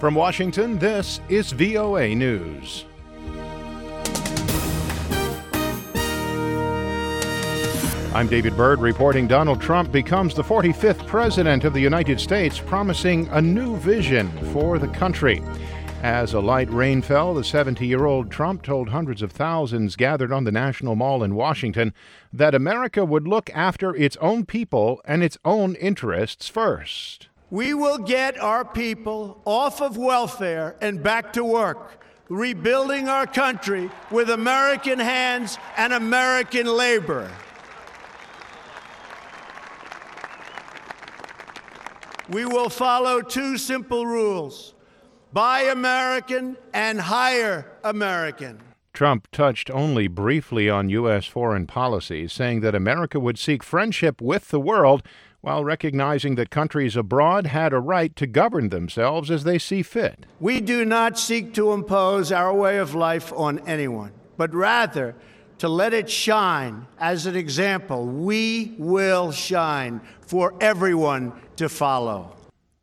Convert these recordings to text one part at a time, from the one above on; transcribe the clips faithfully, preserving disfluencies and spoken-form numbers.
From Washington, this is V O A News. I'm David Byrd reporting Donald Trump becomes the forty-fifth president of the United States, promising a new vision for the country. As a light rain fell, the seventy-year-old Trump told hundreds of thousands gathered on the National Mall in Washington that America would look after its own people and its own interests first. We will get our people off of welfare and back to work, rebuilding our country with American hands and American labor. We will follow two simple rules: buy American and hire American. Trump touched only briefly on U S foreign policy, saying that America would seek friendship with the world while recognizing that countries abroad had a right to govern themselves as they see fit. We do not seek to impose our way of life on anyone, but rather to let it shine as an example. We will shine for everyone to follow.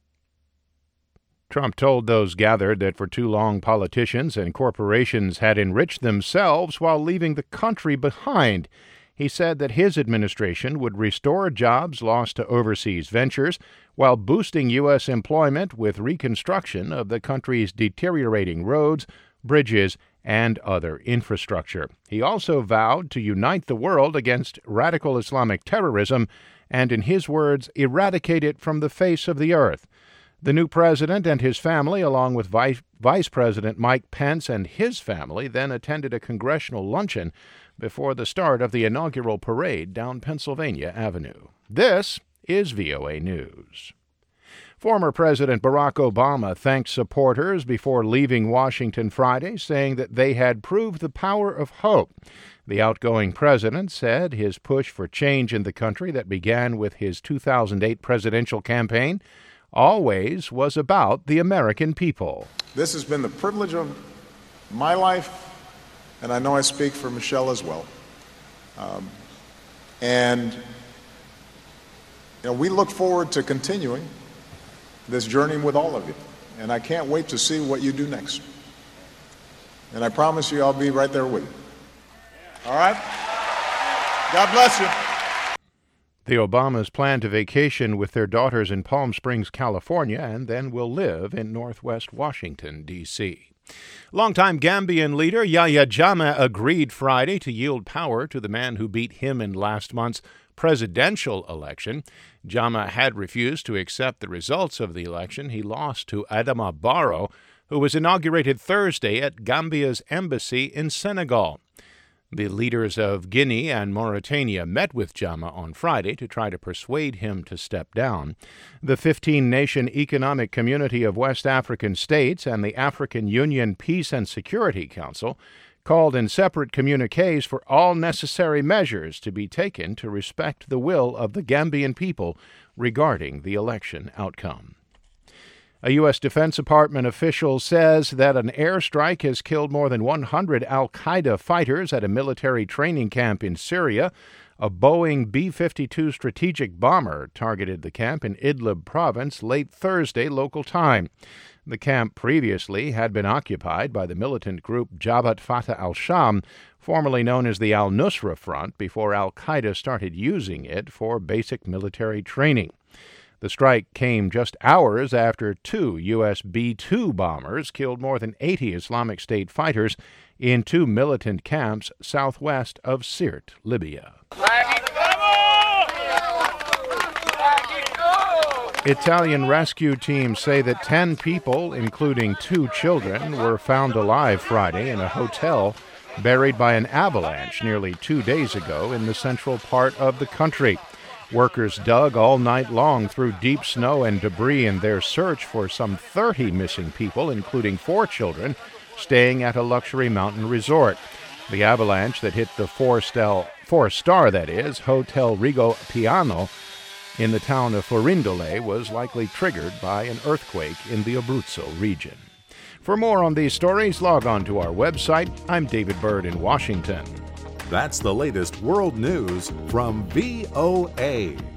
Trump told those gathered that for too long politicians and corporations had enriched themselves while leaving the country behind. He said that his administration would restore jobs lost to overseas ventures while boosting U S employment with reconstruction of the country's deteriorating roads, bridges, and other infrastructure. He also vowed to unite the world against radical Islamic terrorism and, in his words, eradicate it from the face of the earth. The new president and his family, along with Vice, Vice President Mike Pence and his family, then attended a congressional luncheon before the start of the inaugural parade down Pennsylvania Avenue. This is V O A News. Former President Barack Obama thanked supporters before leaving Washington Friday, saying that they had proved the power of hope. The outgoing president said his push for change in the country that began with his two thousand eight presidential campaign always was about the American people. This has been the privilege of my life, and I know I speak for Michelle as well. Um, and you know, we look forward to continuing this journey with all of you, and I can't wait to see what you do next. And I promise you I'll be right there with you. All right? God bless you. The Obamas plan to vacation with their daughters in Palm Springs, California, and then will live in northwest Washington, D C Longtime Gambian leader Yahya Jammeh agreed Friday to yield power to the man who beat him in last month's presidential election. Jammeh had refused to accept the results of the election. He lost to Adama Barrow, who was inaugurated Thursday at Gambia's embassy in Senegal. The leaders of Guinea and Mauritania met with Jammeh on Friday to try to persuade him to step down. The fifteen-nation Economic Community of West African States and the African Union Peace and Security Council called in separate communiques for all necessary measures to be taken to respect the will of the Gambian people regarding the election outcome. A U S Defense Department official says that an airstrike has killed more than one hundred al-Qaeda fighters at a military training camp in Syria. A Boeing B fifty-two strategic bomber targeted the camp in Idlib province late Thursday local time. The camp previously had been occupied by the militant group Jabhat Fatah al-Sham, formerly known as the al-Nusra Front, before al-Qaeda started using it for basic military training. The strike came just hours after two U S B two bombers killed more than eighty Islamic State fighters in two militant camps southwest of Sirte, Libya. Italian rescue teams say that ten people, including two children, were found alive Friday in a hotel buried by an avalanche nearly two days ago in the central part of the country. Workers dug all night long through deep snow and debris in their search for some thirty missing people, including four children, staying at a luxury mountain resort. The avalanche that hit the four-star, four-star that is, Hotel Rigo Piano in the town of Forindole was likely triggered by an earthquake in the Abruzzo region. For more on these stories, log on to our website. I'm David Byrd in Washington. That's the latest world news from V O A.